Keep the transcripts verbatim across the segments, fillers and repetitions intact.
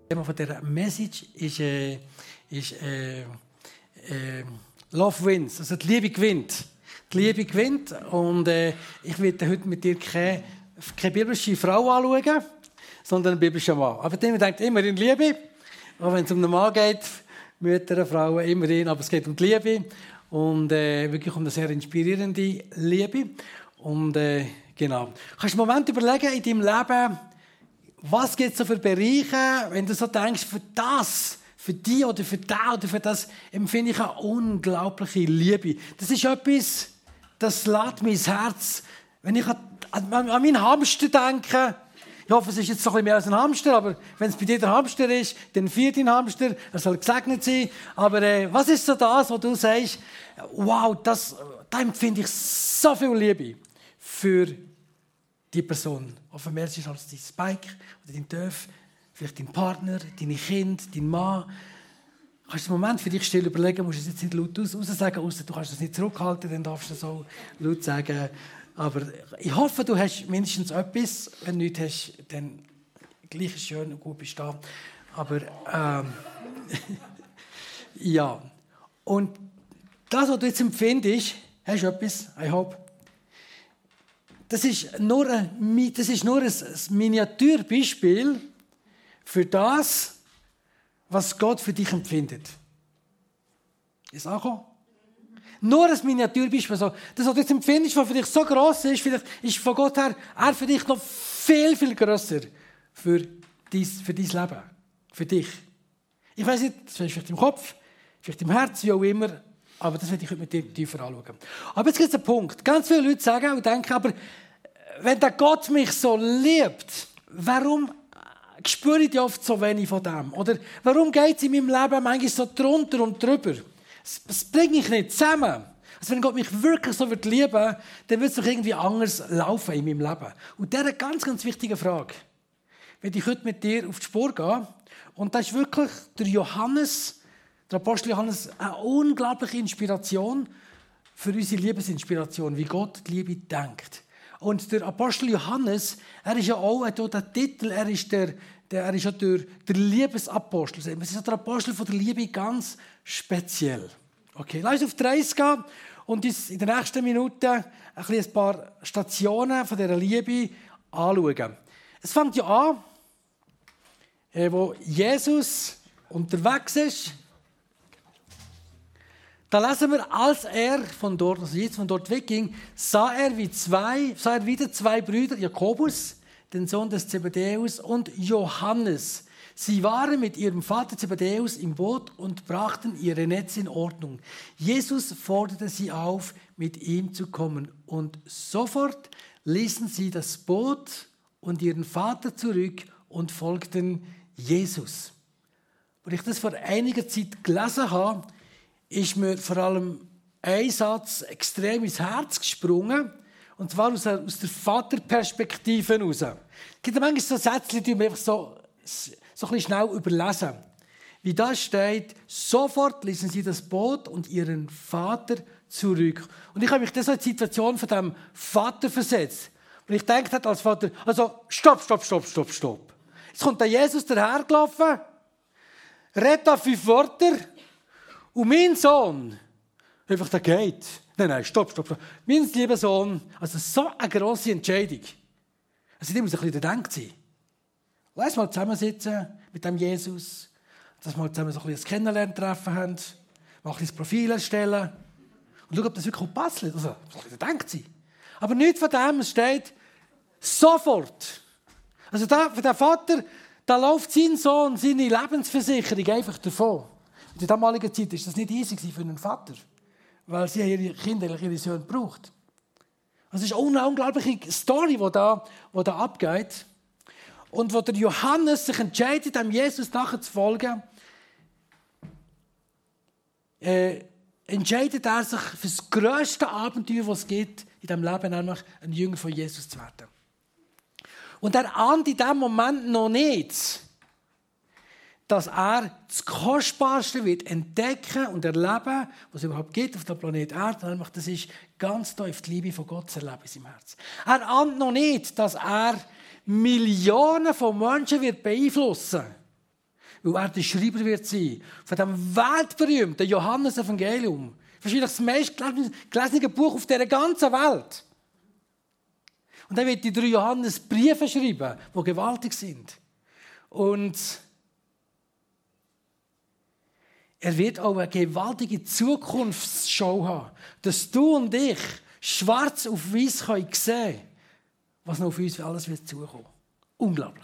Das Thema von dieser Message ist, äh, ist äh, äh, Love wins, also die Liebe gewinnt. Die Liebe gewinnt und äh, ich werde heute mit dir keine, keine biblische Frau anschauen, sondern einen biblischen Mann. Aber man denkt immer in Liebe, auch wenn es um einen Mann geht, Mütter, Frauen, immerhin, aber es geht um die Liebe und äh, wirklich um eine sehr inspirierende Liebe. Und äh, genau. Kannst du einen Moment überlegen in deinem Leben, was gibt es so für Bereiche, wenn du so denkst, für das, für die oder für das oder für das empfinde ich eine unglaubliche Liebe. Das ist etwas, das lässt mein Herz, wenn ich an, an, an meinen Hamster denke. Ich hoffe, es ist jetzt so ein bisschen mehr als ein Hamster, aber wenn es bei dir der Hamster ist, dann feiert dein Hamster, er soll gesegnet sein. Aber äh, was ist so das, wo du sagst, wow, das, da empfinde ich so viel Liebe für die Person. Offen mehr ist als dein Spike oder dein Töff, vielleicht dein Partner, deine Kinder, dein Mann. Du kannst einen Moment für dich still überlegen, musst es jetzt nicht laut aus, raus sagen, außer du kannst es nicht zurückhalten, dann darfst du es so laut sagen. Aber ich hoffe, du hast mindestens etwas. Wenn du nichts hast, dann gleich ist schön und gut bist du da. Aber ähm, ja. Und das, was du jetzt empfindest, hast du etwas, I hope. Das ist nur ein, das ist nur ein Miniaturbeispiel für das, was Gott für dich empfindet. Ist auch angekommen? Nur ein Miniaturbeispiel. Das, was du jetzt empfindest, was für dich so gross ist, vielleicht ist von Gott her er für dich noch viel, viel grösser für dein, für dein Leben. Für dich. Ich weiss nicht, das ist vielleicht im Kopf, vielleicht im Herz, wie auch immer, aber das werde ich heute mit dir tiefer anschauen. Aber jetzt gibt es einen Punkt. Ganz viele Leute sagen und denken, aber wenn der Gott mich so liebt, warum spüre ich oft so wenig von dem? Oder warum geht es in meinem Leben manchmal so drunter und drüber? Das bringe ich nicht zusammen. Also wenn Gott mich wirklich so lieben würde, dann würde es doch irgendwie anders laufen in meinem Leben. Und diese ganz, ganz wichtige Frage werde ich heute mit dir auf die Spur gehen. Und das ist wirklich der Johannes, der Apostel Johannes, eine unglaubliche Inspiration für unsere Liebesinspiration, wie Gott die Liebe denkt. Und der Apostel Johannes, er ist ja auch, er hat auch den Titel, er ist, der, der, er ist ja der, der Liebesapostel. Es ist der Apostel von der Liebe ganz speziell. Okay, lass uns auf die Reise gehen und uns in den nächsten Minuten ein, ein paar Stationen von dieser Liebe anschauen. Es fängt ja an, wo Jesus unterwegs ist. Da lesen wir, als er von dort, also jetzt von dort wegging, sah er, wie zwei, sah er wieder zwei Brüder, Jakobus, den Sohn des Zebedäus, und Johannes. Sie waren mit ihrem Vater Zebedäus im Boot und brachten ihre Netze in Ordnung. Jesus forderte sie auf, mit ihm zu kommen. Und sofort ließen sie das Boot und ihren Vater zurück und folgten Jesus. Als ich das vor einiger Zeit gelesen habe, ist mir vor allem ein Satz extrem ins Herz gesprungen, und zwar aus der, aus der Vaterperspektive heraus. Es gibt manchmal so Sätze, die wir einfach so, so ein bisschen schnell überlesen. Wie da steht, sofort ließen sie das Boot und ihren Vater zurück. Und ich habe mich in so eine Situation von diesem Vater versetzt. Und ich denke als Vater, also stopp, stopp, stopp, stopp, stopp. Jetzt kommt der Jesus dahergelaufen, redet da fünf Wörter, und mein Sohn, einfach der geht. Nein, nein, stopp, stopp, stopp. Mein lieber Sohn, also so eine grosse Entscheidung. Also die muss ein bisschen denkt sein. Lass mal zusammensitzen mit dem Jesus, dass wir zusammen so ein bisschen ein Kennenlerntreffen haben, mal ein bisschen das Profil erstellen und schauen, ob das wirklich passt. Also, so ein bisschen denkt sein. Aber nichts von dem, es steht sofort. Also da, für den Vater, da läuft sein Sohn, seine Lebensversicherung einfach davon. In der damaligen Zeit war das nicht easy für einen Vater, weil sie ihre Kinder, ihre Söhne braucht. Es ist eine unglaubliche Story, die da, die da abgeht. Und wo der Johannes sich entscheidet, dem Jesus nachzufolgen, äh, entscheidet er sich für das grösste Abenteuer, das es gibt in diesem Leben, nämlich ein Jünger von Jesus zu werden. Und er ahnt in diesem Moment noch nicht, dass er das Kostbarste wird entdecken und erleben, was es überhaupt gibt auf dem Planeten Erde. Nämlich das ist ganz tief die Liebe von Gott zu erleben in seinem Herzen. Er ahnt noch nicht, dass er Millionen von Menschen wird beeinflussen weil er der Schreiber wird sein von dem weltberühmten Johannes-Evangelium. Wahrscheinlich das meistgelesene Buch auf dieser ganzen Welt. Und er wird die drei Johannes-Briefe schreiben, die gewaltig sind. Und er wird auch eine gewaltige Zukunftsschau haben, dass du und ich schwarz auf weiß sehen können, was noch auf uns alles wird zukommen. Unglaublich.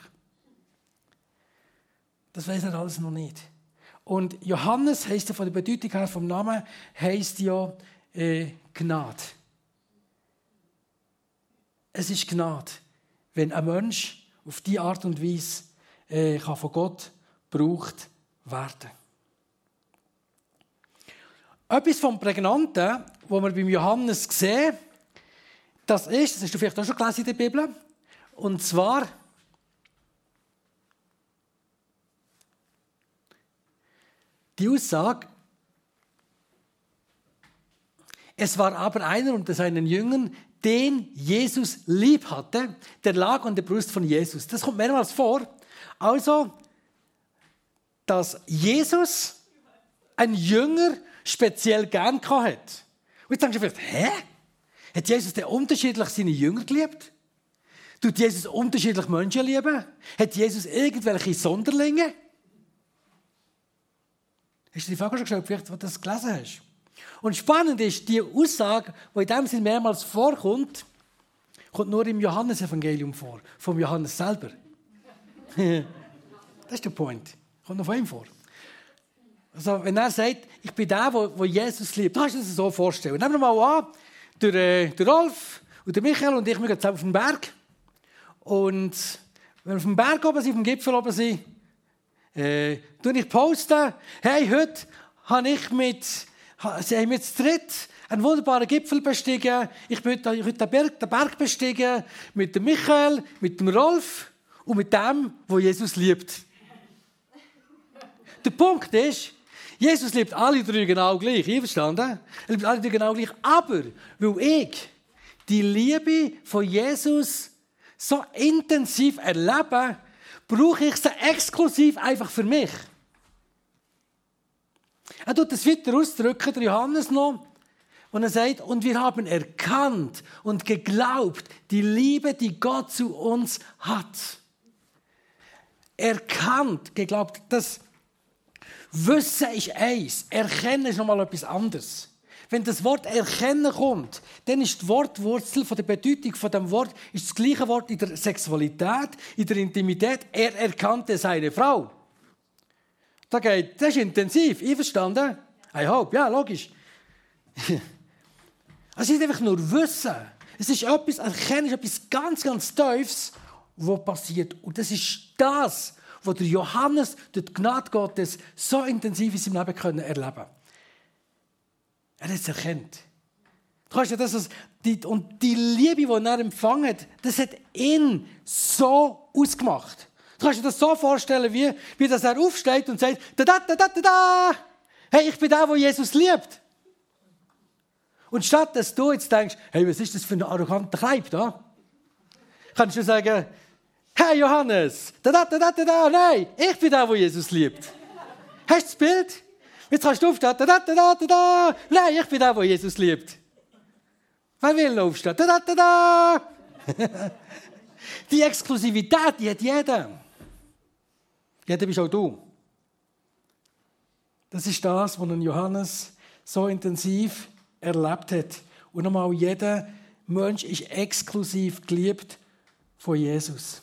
Das weiß er alles noch nicht. Und Johannes heisst ja von der Bedeutung her vom Namen, heisst ja äh, Gnade. Es ist Gnade, wenn ein Mensch auf diese Art und Weise äh, kann von Gott gebraucht werden. Etwas vom Prägnanten, was wir beim Johannes sehen, das ist, das hast du vielleicht auch schon gelesen in der Bibel, und zwar die Aussage, es war aber einer unter seinen Jüngern, den Jesus lieb hatte, der lag an der Brust von Jesus. Das kommt mehrmals vor. Also, dass Jesus ein Jünger speziell gern hatte. Und jetzt denkst du vielleicht, hä? Hat Jesus denn unterschiedlich seine Jünger geliebt? Tut Jesus unterschiedlich Menschen lieben? Hat Jesus irgendwelche Sonderlinge? Hast du die Frage schon gestellt, vielleicht, wo du das gelesen hast? Und spannend ist, die Aussage, die in dem Sinne mehrmals vorkommt, kommt nur im Johannesevangelium vor, vom Johannes selber. Das ist der Point. Kommt noch von ihm vor. Also, wenn er sagt, ich bin der, der Jesus liebt, dann kannst du dir das so vorstellen. Nehmen wir mal an, der, äh, der Rolf und der Michael und ich, wir gehen zusammen auf den Berg. Und wenn wir auf dem Berg oben sind, auf dem Gipfel oben sind, äh, tue ich posten, hey, heute habe ich mit, sie haben mit zu dritt einen wunderbaren Gipfel bestiegen. Ich bin heute den Berg, den Berg bestiegen mit dem Michael, mit dem Rolf und mit dem, der Jesus liebt. Der Punkt ist, Jesus liebt alle drei genau gleich, einverstanden? Er liebt alle drei genau gleich, aber weil ich die Liebe von Jesus so intensiv erlebe, brauche ich sie exklusiv einfach für mich. Er tut das weiter ausdrücken, der Johannes noch, und er sagt, und wir haben erkannt und geglaubt, die Liebe, die Gott zu uns hat. Erkannt, geglaubt, das Wissen ist eins, Erkennen ist nochmal etwas anderes. Wenn das Wort Erkennen kommt, dann ist die Wortwurzel von der Bedeutung von dem Wort ist das gleiche Wort in der Sexualität, in der Intimität. Er erkannte seine Frau. Das, geht, das ist intensiv, einverstanden? I hope, ja, logisch. Es ist einfach nur Wissen. Es ist etwas, Erkennen ist etwas ganz, ganz Tiefes, was passiert. Und das ist das, was der Johannes durch die Gnade Gottes so intensiv in seinem Leben können erleben konnte. Er hat es erkannt. Du kannst ja das, die, und die Liebe, die er empfangen hat, das hat ihn so ausgemacht. Du kannst dir das so vorstellen, wie, wie dass er aufsteht und sagt, da, da, da, da, da, da. Hey, ich bin der, der Jesus liebt. Und statt dass du jetzt denkst, hey, was ist das für ein arroganter Kleib da? Kannst du sagen, hey Johannes, da, da, da, da, da, da, nein, ich bin der, der Jesus liebt. Hast du das Bild? Jetzt kannst du aufstehen, da, da, da, da, da, da, nein, ich bin der, der Jesus liebt. Wer will noch aufstehen? Da, da, da, da. Die Exklusivität, die hat jeder. Jeder bist auch du. Das ist das, was Johannes so intensiv erlebt hat. Und nochmal, jeder Mensch ist exklusiv geliebt von Jesus.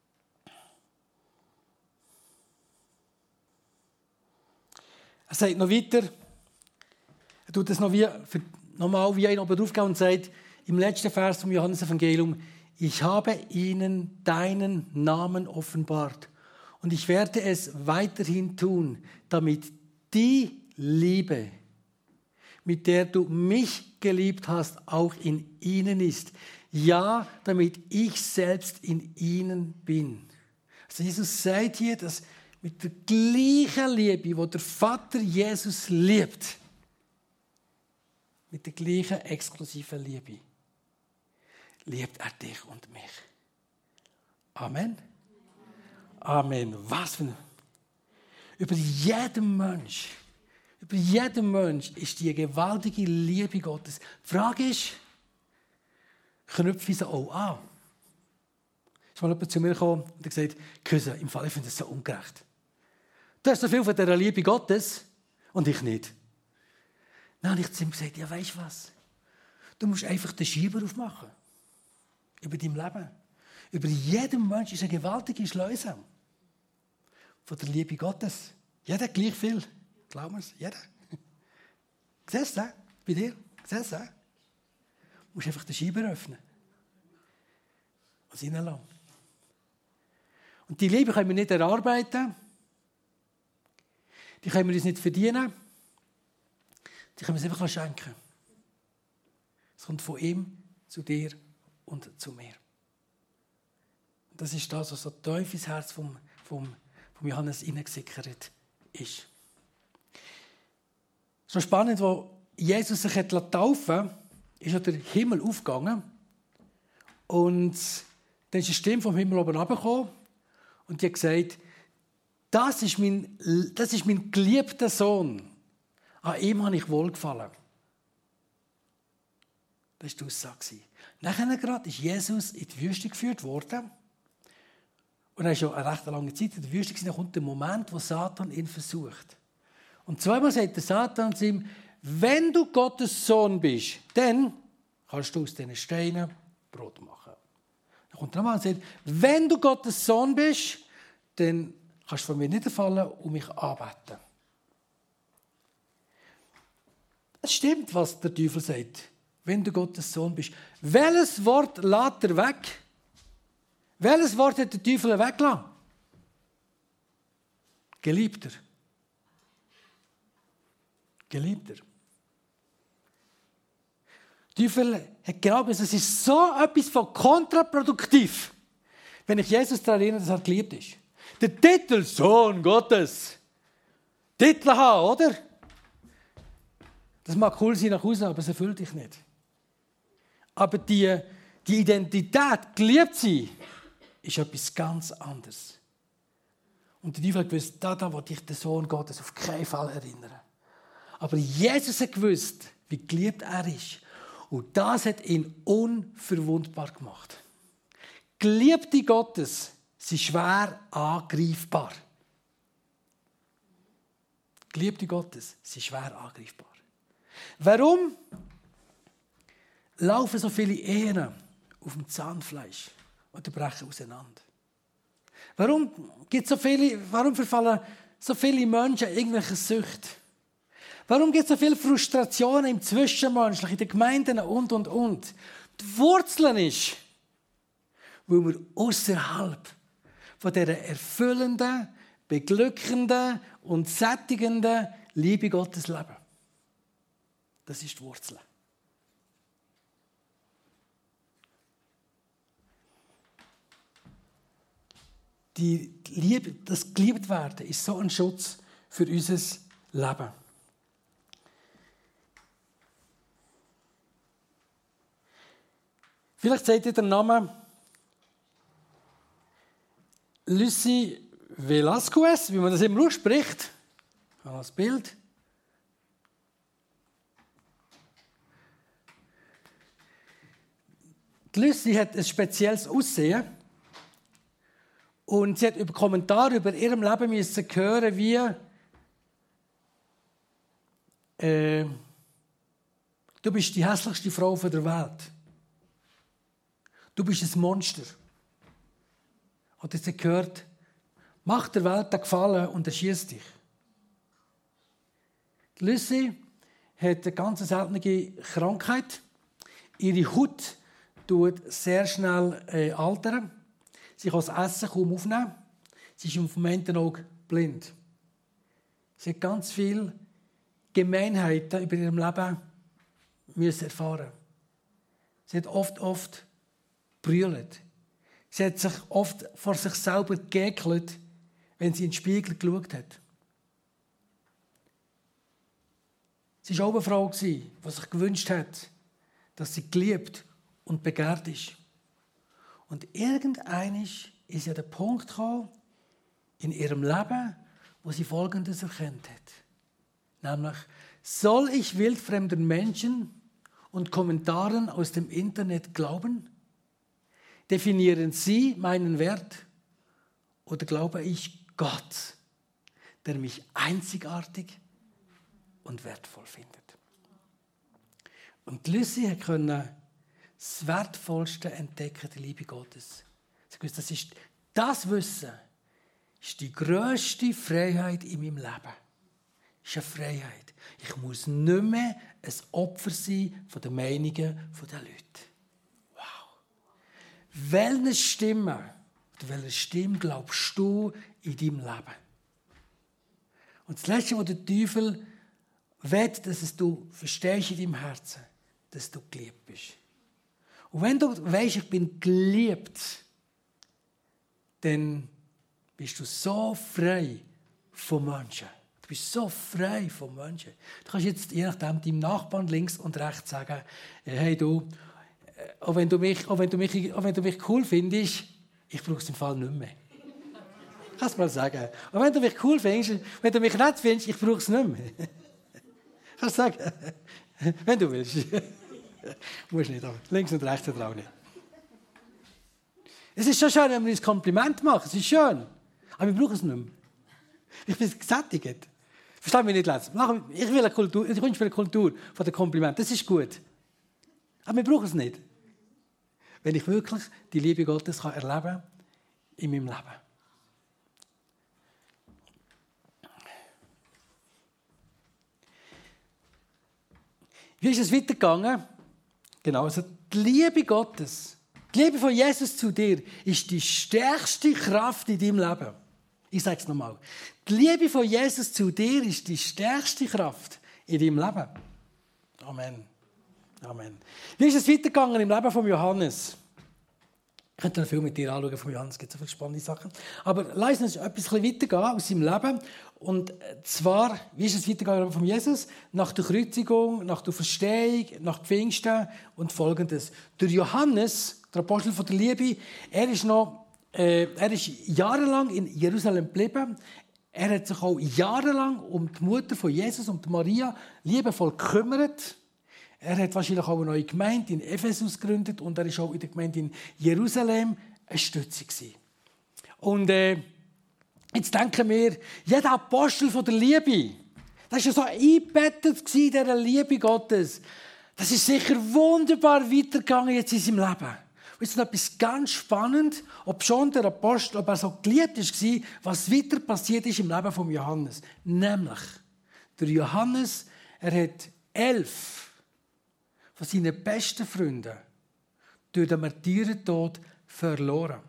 Er sagt noch weiter, er tut es noch wie, für, nochmal wie ein oben draufgehen und sagt, im letzten Vers vom Johannes-Evangelium, ich habe ihnen deinen Namen offenbart und ich werde es weiterhin tun, damit die Liebe, mit der du mich geliebt hast, auch in ihnen ist. Ja, damit ich selbst in ihnen bin. Also Jesus sagt hier, dass mit der gleichen Liebe, die der Vater Jesus liebt, mit der gleichen exklusiven Liebe, liebt er dich und mich. Amen. Amen. Was für ein... Über jedem Mensch, über jedem Mensch ist die gewaltige Liebe Gottes. Die Frage ist, knüpfe ich sie auch an? Ist mal jemand zu mir gekommen und hat gesagt, Küsse, im Fall, ich finde das so ungerecht. Du hast so viel von dieser Liebe Gottes und ich nicht. Dann habe ich zu ihm gesagt, ja, weisst du was? Du musst einfach den Schieber aufmachen. Über dein Leben. Über jedem Menschen ist eine gewaltige Schleuse. Von der Liebe Gottes. Jeder hat gleich viel. Glauben wir es? Jeder. Siehst du das? Bei dir? Siehst du das? Du musst einfach den Schieber öffnen. Und reinlassen. Und die Liebe können wir nicht erarbeiten. Die können wir uns nicht verdienen. Die können wir uns einfach schenken. Es kommt von ihm zu dir und zu mir. Und das ist das, was so tief ins Herz vom, vom, vom Johannes hineingesickert ist. So spannend, als Jesus sich taufen ließ, ist ja der Himmel aufgegangen. Und dann ist eine Stimme vom Himmel oben runtergekommen und die hat gesagt, das ist mein, das ist mein geliebter Sohn. An ihm habe ich wohlgefallen. Das war die Aussage. Nachher gerade ist Jesus in die Wüste geführt worden. Und er war schon eine recht lange Zeit in der Wüste. Dann kommt der Moment, wo Satan ihn versucht. Und zweimal sagt der Satan zu ihm, wenn du Gottes Sohn bist, dann kannst du aus diesen Steinen Brot machen. Dann kommt der Mann und sagt, wenn du Gottes Sohn bist, dann kannst du von mir niederfallen und mich anbeten. Es stimmt, was der Teufel sagt. Wenn du Gottes Sohn bist. Welches Wort lässt er weg? Welches Wort hat der Teufel weggelassen? Geliebter. Geliebter. Der Teufel hat geglaubt, es ist so etwas von kontraproduktiv, wenn ich Jesus daran erinnere, dass er geliebt ist. Der Titel Sohn Gottes. Titel haben, oder? Das mag cool sein nach Hause, aber es erfüllt dich nicht. Aber die, die Identität, geliebt sein, ist etwas ganz anderes. Und der Teufel hat gewusst, da, da will ich den Sohn Gottes auf keinen Fall erinnern. Aber Jesus hat gewusst, wie geliebt er ist. Und das hat ihn unverwundbar gemacht. Geliebte Gottes sind schwer angreifbar. Geliebte Gottes sind schwer angreifbar. Warum laufen so viele Ehen auf dem Zahnfleisch und brechen auseinander? Warum gibt so viele, warum verfallen so viele Menschen irgendwelche Süchte? Warum gibt es so viele Frustrationen im Zwischenmenschlichen, in den Gemeinden und, und, und? Die Wurzel ist, weil wir außerhalb von dieser erfüllenden, beglückenden und sättigenden Liebe Gottes leben. Das ist die Wurzel. Die Liebe, das Geliebtwerden ist so ein Schutz für unser Leben. Vielleicht seht ihr den Namen Lucy Velasquez, wie man das immer ausspricht. Ich habe das Bild. Die Lucy hat ein spezielles Aussehen. Und sie hat über Kommentare über ihrem Leben müssen hören, wie äh, du bist die hässlichste Frau der Welt. Du bist ein Monster. Oder sie gehört, mach der Welt den Gefallen und erschießt dich. Die Lucy hat eine ganz seltene Krankheit. Ihre Haut tut sehr schnell äh, altern. Sie kann das Essen kaum aufnehmen. Sie ist im Moment auch blind. Sie hat ganz viele Gemeinheiten über ihrem Leben müssen erfahren. Sie hat oft, oft brüllt. Sie hat sich oft vor sich selber geekelt, wenn sie in den Spiegel geschaut hat. Sie war auch eine Frau, die sich gewünscht hat, dass sie geliebt und begehrt ist. Und irgendwann ist sie an den Punkt gekommen in ihrem Leben, wo sie Folgendes erkannt hat. Nämlich, soll ich wildfremden Menschen und Kommentaren aus dem Internet glauben? Definieren sie meinen Wert oder glaube ich Gott, der mich einzigartig und wertvoll findet? Und Lucy konnte das Wertvollste entdecken, die Liebe Gottes. Das ist das Wissen, ist die grösste Freiheit in meinem Leben. Das ist eine Freiheit. Ich muss nicht mehr ein Opfer sein von den Meinungen der Leute. Wow. Welche Stimme, oder welche Stimme glaubst du in deinem Leben? Und das Letzte, was der Teufel will, dass es du verstehst in deinem Herzen, dass du geliebt bist. Und wenn du weißt, ich bin geliebt, dann bist du so frei von Menschen. Du bist so frei von Menschen. Du kannst jetzt je nachdem deinem Nachbarn links und rechts sagen, hey du, auch wenn du mich, auch wenn du mich, auch wenn du mich cool findest, ich brauche es im Fall nicht mehr. Kannst du mal sagen. Und wenn du mich cool findest, wenn du mich nett findest, ich brauche es nicht mehr. Kannst du sagen. Wenn du willst. Musst nicht, aber links und rechts auch nicht. Es ist schon schön, wenn wir uns ein Kompliment machen. Es ist schön. Aber wir brauchen es nicht mehr. Ich bin gesättigt. Versteh mich nicht letztes. Ich will eine Kultur, ich wünsche mir eine Kultur von den Komplimenten. Das ist gut. Aber wir brauchen es nicht. Wenn ich wirklich die Liebe Gottes kann erleben in meinem Leben. Wie ist es weitergegangen? Genau, also die Liebe Gottes, die Liebe von Jesus zu dir, ist die stärkste Kraft in deinem Leben. Ich sage es nochmal. Die Liebe von Jesus zu dir ist die stärkste Kraft in deinem Leben. Amen. Amen. Wie ist es weitergegangen im Leben von Johannes? Ich könnte einen Film mit dir anschauen von Johannes, es gibt so viele spannende Sachen. Aber lass uns etwas weitergehen aus seinem Leben. Und zwar, wie ist es weitergegangen von Jesus? Nach der Kreuzigung, nach der Verstehung, nach Pfingsten und Folgendes. Der Johannes, der Apostel von der Liebe, er ist noch, äh, er ist jahrelang in Jerusalem geblieben. Er hat sich auch jahrelang um die Mutter von Jesus, um die Maria, liebevoll gekümmert. Er hat wahrscheinlich auch eine neue Gemeinde in Ephesus gegründet und er war auch in der Gemeinde in Jerusalem eine Stütze gewesen. Und äh, jetzt denken wir, jeder Apostel von der Liebe, das war ja so eingebettet in dieser Liebe Gottes. Das ist sicher wunderbar weitergegangen jetzt in seinem Leben. Und jetzt noch etwas ganz Spannendes, ob schon der Apostel, ob er so geliebt war, was weiter passiert ist im Leben von Johannes. Nämlich, der Johannes, er hat elf von seinen besten Freunden durch den Märtyrertod verloren.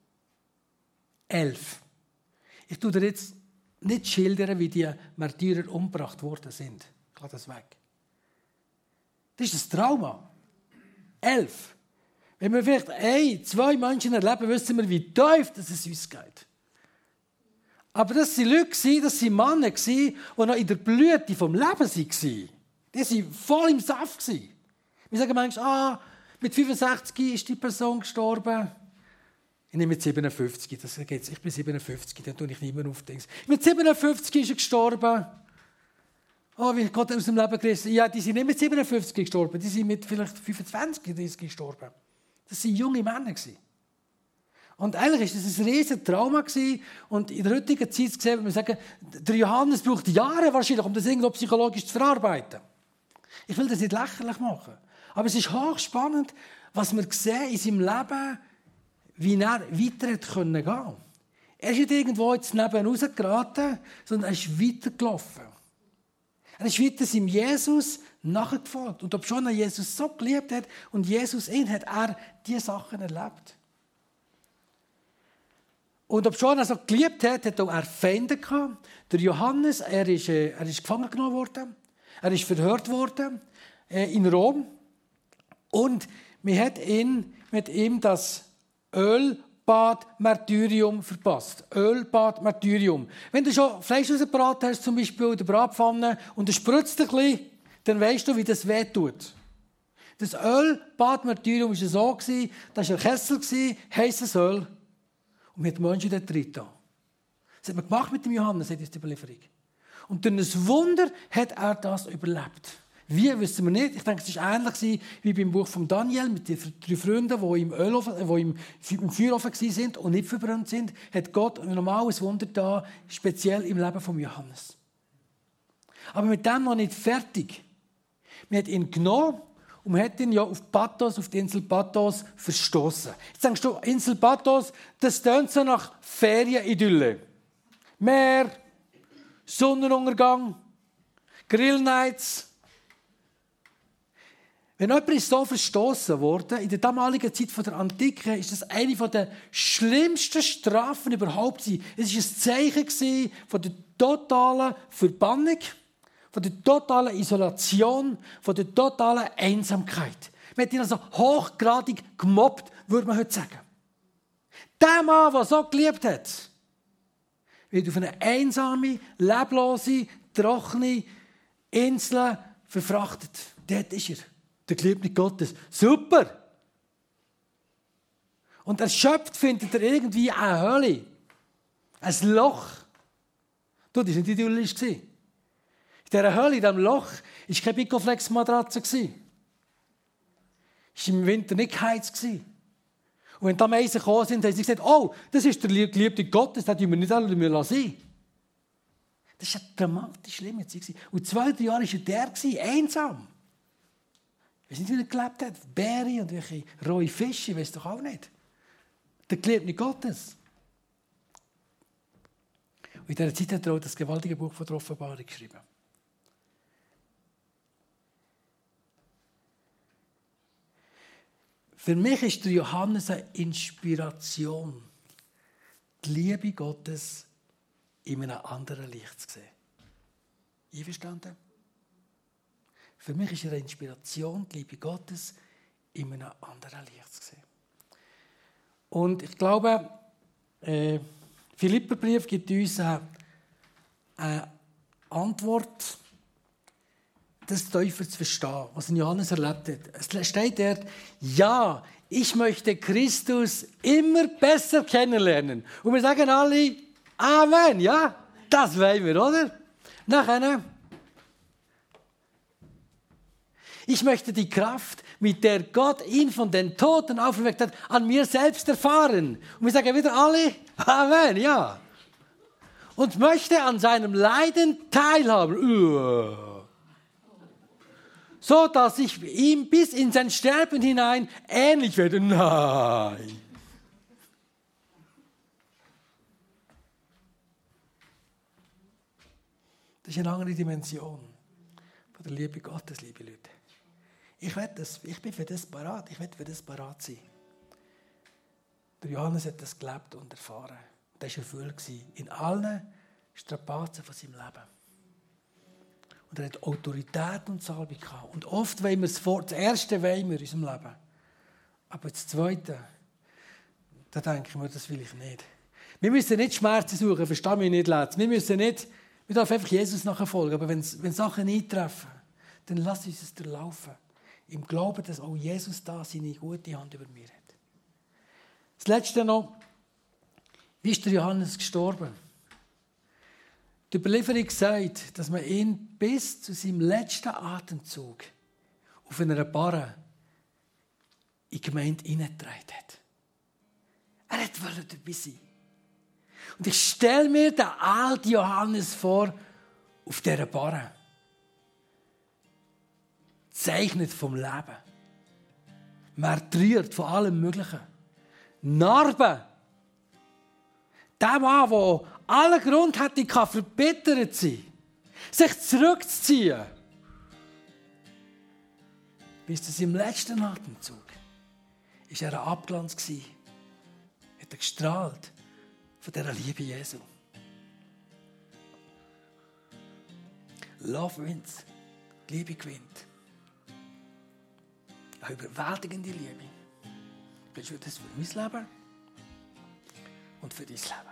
Elf. Ich tue dir jetzt nicht schildern, wie die Märtyrer umgebracht worden sind. Ich lasse das weg. Das ist ein Trauma. Elf. Wenn wir vielleicht ein, zwei Menschen erleben, wissen wir, wie tief es uns geht. Aber das waren Leute, das waren Männer, die noch in der Blüte vom Leben waren. Die waren voll im Saft. Wir sagen manchmal, ah, mit fünfundsechzig ist die Person gestorben. Ich nehme mit siebenundfünfzig, das geht's. Ich bin siebenundfünfzig, dann tue ich nicht mehr auf Dings. Mit siebenundfünfzig ist er gestorben. Oh, wie Gott aus dem Leben gerissen. Ja, die sind nicht mit siebenundfünfzig gestorben, die sind mit vielleicht fünfundzwanzig gestorben. Das waren junge Männer. Und eigentlich war das ein riesiges Trauma. Und in der heutigen Zeit gesehen, wenn wir sagen, der Johannes braucht Jahre wahrscheinlich, um das irgendwo psychologisch zu verarbeiten. Ich will das nicht lächerlich machen. Aber es ist hochspannend, was wir sehen in seinem Leben, wie er weiter gehen konnte. Er ist nicht irgendwo jetzt neben rausgeraten, sondern er ist weitergelaufen. Er ist weiter seinem Jesus nachgefolgt. Und obschon er Jesus so geliebt hat und Jesus ihn, hat er diese Sachen erlebt. Und obschon er so geliebt hat, hat auch er Feinde gehabt. Der Johannes, er ist, äh, er ist gefangen genommen worden. Er ist verhört worden äh, in Rom. Und man hat ihn, mit ihm das Ölbad-Martyrium verpasst. Ölbad-Martyrium. Wenn du schon Fleisch rausgebraten hast, zum Beispiel in der Bratpfanne, und es spritzt ein bisschen, dann weißt du, wie das wehtut. Das Ölbad-Martyrium war so, das war ein Kessel, heisses Öl, und mit Menschen dort drin. Das hat man gemacht mit dem Johannes, hat die Überlieferung. Und durch ein Wunder hat er das überlebt. Wie, wissen wir nicht. Ich denke, es war ähnlich wie beim Buch von Daniel mit den drei Freunden, die im, Ölofen, die im, im Feuerofen waren und nicht verbrannt sind. Hat Gott ein normales Wunder da, speziell im Leben von Johannes. Aber mit dem noch nicht fertig. Man hat ihn genommen und man hat ihn ja auf Pathos, auf die Insel Pathos verstoßen. Jetzt denkst du, Insel Pathos, das tönt so nach Ferienidylle. Meer, Sonnenuntergang, Grillnights. Wenn jemand ist so verstoßen wurde, in der damaligen Zeit der Antike, ist das eine der schlimmsten Strafen überhaupt. Es war ein Zeichen von der totalen Verbannung, von der totalen Isolation, von der totalen Einsamkeit. Man hat ihn also hochgradig gemobbt, würde man heute sagen. Der Mann, der so geliebt hat, wird auf eine einsame, leblose, trockene Insel verfrachtet. Dort ist er. Der Geliebte Gottes. Super! Und erschöpft findet er irgendwie eine Hölle. Ein Loch. Du, das war nicht idyllisch. In dieser Hölle, in diesem Loch, war keine Bicoflex-Matratze. Es war im Winter nicht geheizt. Und wenn die Ameisen gekommen sind, haben sie gesagt, oh, das ist der Geliebte Gottes, das tun wir nicht alle mehr sein. Das war eine dramatisch schlimme Zeit. Und zwei, drei Jahre war er der, einsam. Ich weiß nicht, wie er gelebt hat. Bären und welche rohe Fische, ich weiß doch auch nicht. Der Geliebte Gottes. Und in dieser Zeit hat er auch das gewaltige Buch von der Offenbarung geschrieben. Für mich ist der Johannes eine Inspiration, die Liebe Gottes in einem anderen Licht zu sehen. Einverstanden? Für mich ist er eine Inspiration, die Liebe Gottes in einem anderen Licht zu sehen. Und ich glaube, äh, Philipperbrief gibt uns eine, eine Antwort, das tiefer zu verstehen, was Johannes erlebt hat. Es steht dort, ja, ich möchte Christus immer besser kennenlernen. Und wir sagen alle, Amen, ja, das wollen wir, oder? Nachher, ich möchte die Kraft, mit der Gott ihn von den Toten auferweckt hat, an mir selbst erfahren. Und wir sagen wieder alle, Amen, ja. Und möchte an seinem Leiden teilhaben. Uah. So, dass ich ihm bis in sein Sterben hinein ähnlich werde. Nein. Das ist eine andere Dimension von der Liebe Gottes, liebe Leute. Ich, das, ich bin für das parat. Ich will für das parat sein. Der Johannes hat das gelebt und erfahren. Und er war erfüllt in allen Strapazen von seinem Leben. Und er hat Autorität und Salbung gehabt. Und oft wollen wir es vor. Das Erste wollen wir in unserem Leben. Aber das Zweite, da denken wir, das will ich nicht. Wir müssen nicht Schmerzen suchen, verstehen mich nicht, Leute. Wir müssen nicht, wir dürfen einfach Jesus nachfolgen. Aber wenn, wenn Sachen eintreffen, dann lass uns es durchlaufen. Im Glauben, dass auch Jesus da seine gute Hand über mir hat. Das Letzte noch, wie ist der Johannes gestorben? Die Überlieferung sagt, dass man ihn bis zu seinem letzten Atemzug auf einer Barre in die Gemeinde hineingetragen hat. Er wollte dabei sein. Und ich stelle mir den alten Johannes vor, auf dieser Barre. Zeichnet vom Leben. Martriert von allem Möglichen. Narben. Der Mann, der allen Grund hatte, kann verbittert sein. Sich zurückzuziehen. Bis zu seinem letzten Atemzug war er ein Abglanz. Hat er gestrahlt von dieser Liebe Jesu. Love wins. Die Liebe gewinnt. Eine überwältigende Liebe. Ich wünsche das für mein Leben und für dein Leben.